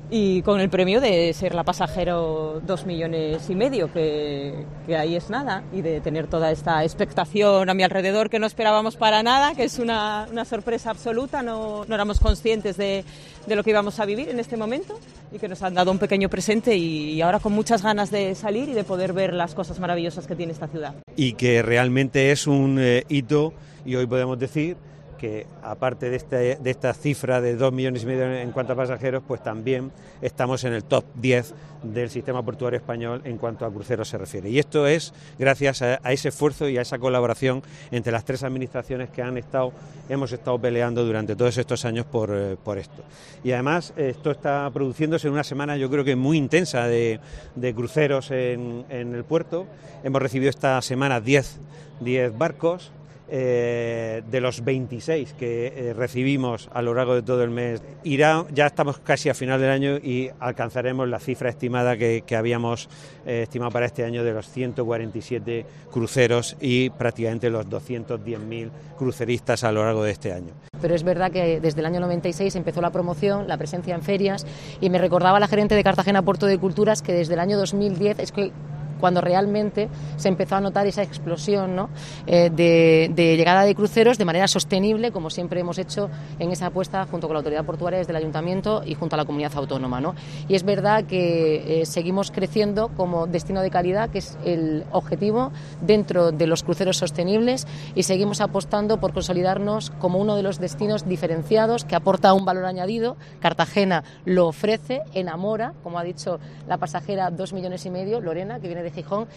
y con el premio de ser la pasajero 2,5 millones, que ahí es nada, y de tener toda esta expectación a mi alrededor que no esperábamos para nada, que es una sorpresa absoluta, no éramos conscientes de lo que íbamos a vivir en este momento y que nos han dado un pequeño presente y ahora con muchas ganas de salir y de poder ver las cosas maravillosas que tiene esta ciudad. Y que realmente es un hito, y hoy podemos decir que aparte de esta cifra de 2,5 millones en cuanto a pasajeros, pues también estamos en el top 10 del sistema portuario español en cuanto a cruceros se refiere. Y esto es gracias a ese esfuerzo y a esa colaboración entre las tres administraciones que hemos estado peleando durante todos estos años por esto. Y además esto está produciéndose en una semana, yo creo que muy intensa de cruceros en el puerto. Hemos recibido esta semana 10 barcos. De los 26 que recibimos a lo largo de todo el mes, ya estamos casi a final del año y alcanzaremos la cifra estimada que habíamos estimado para este año de los 147 cruceros y prácticamente los 210.000 cruceristas a lo largo de este año. Pero es verdad que desde el año 96 empezó la promoción, la presencia en ferias, y me recordaba la gerente de Cartagena Puerto de Culturas que desde el año 2010 es que cuando realmente se empezó a notar esa explosión, ¿no?, de llegada de cruceros de manera sostenible, como siempre hemos hecho en esa apuesta junto con la autoridad portuaria desde el ayuntamiento y junto a la comunidad autónoma, ¿no? Y es verdad que seguimos creciendo como destino de calidad, que es el objetivo dentro de los cruceros sostenibles, y seguimos apostando por consolidarnos como uno de los destinos diferenciados que aporta un valor añadido. Cartagena lo ofrece, enamora, como ha dicho la pasajera 2,5 millones, Lorena, que viene de Gijón,